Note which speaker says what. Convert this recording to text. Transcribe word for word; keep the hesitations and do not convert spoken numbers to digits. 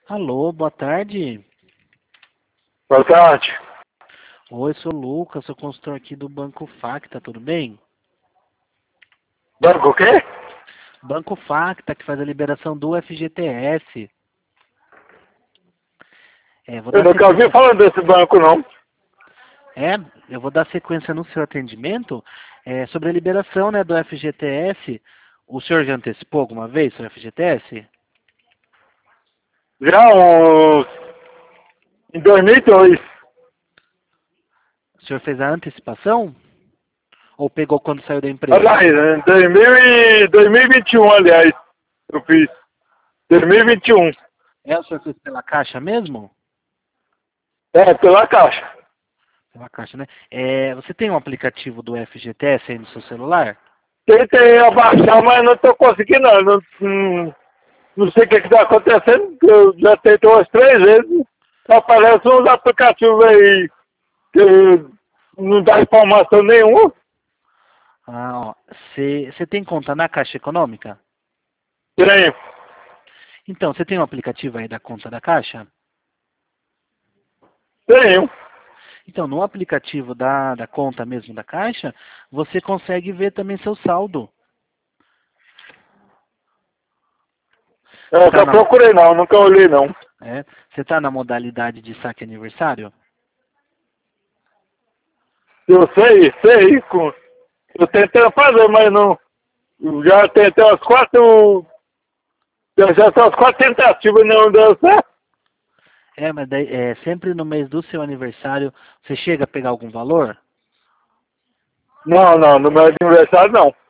Speaker 1: Alô, boa tarde.
Speaker 2: Boa tarde.
Speaker 1: Oi, sou o Lucas, sou consultor aqui do Banco Facta, tudo bem?
Speaker 2: Banco o quê?
Speaker 1: Banco Facta, que faz a liberação do F G T S. É, vou
Speaker 2: Eu
Speaker 1: dar
Speaker 2: nunca ouvi
Speaker 1: sequência.
Speaker 2: falar desse banco, não.
Speaker 1: É, eu vou dar sequência no seu atendimento. É, sobre a liberação, né, do F G T S. O senhor já antecipou alguma vez o F G T S?
Speaker 2: Já uns... em dois mil e dois.
Speaker 1: O senhor fez a antecipação? Ou pegou quando saiu da empresa?
Speaker 2: Aliás, em dois mil e... dois mil e vinte e um, aliás, eu fiz. dois mil e vinte e um.
Speaker 1: É, o senhor fez pela Caixa mesmo?
Speaker 2: É, pela Caixa.
Speaker 1: Pela Caixa, né? É, você tem um aplicativo do F G T S aí no seu celular?
Speaker 2: Tentei abaixar, mas não estou conseguindo, não. Não, não, não sei o que está acontecendo. Eu já tentei umas três vezes. Aparece uns aplicativos aí que não dá informação nenhuma.
Speaker 1: Ah, ó. Você tem conta na Caixa Econômica?
Speaker 2: Tenho.
Speaker 1: Então, você tem um aplicativo aí da conta da Caixa?
Speaker 2: Tenho.
Speaker 1: Então, no aplicativo da, da conta mesmo da Caixa, você consegue ver também seu saldo.
Speaker 2: Eu
Speaker 1: Você está
Speaker 2: nunca
Speaker 1: na,
Speaker 2: procurei, não. Nunca olhei, não.
Speaker 1: é, você tá na modalidade de saque aniversário?
Speaker 2: Eu sei, sei. com- Eu tentei fazer, mas não. Já tentei umas quatro. Já já são as quatro tentativas e não deu certo.
Speaker 1: É, mas daí, é, sempre no mês do seu aniversário, você chega a pegar algum valor?
Speaker 2: Não, não, no meu aniversário não.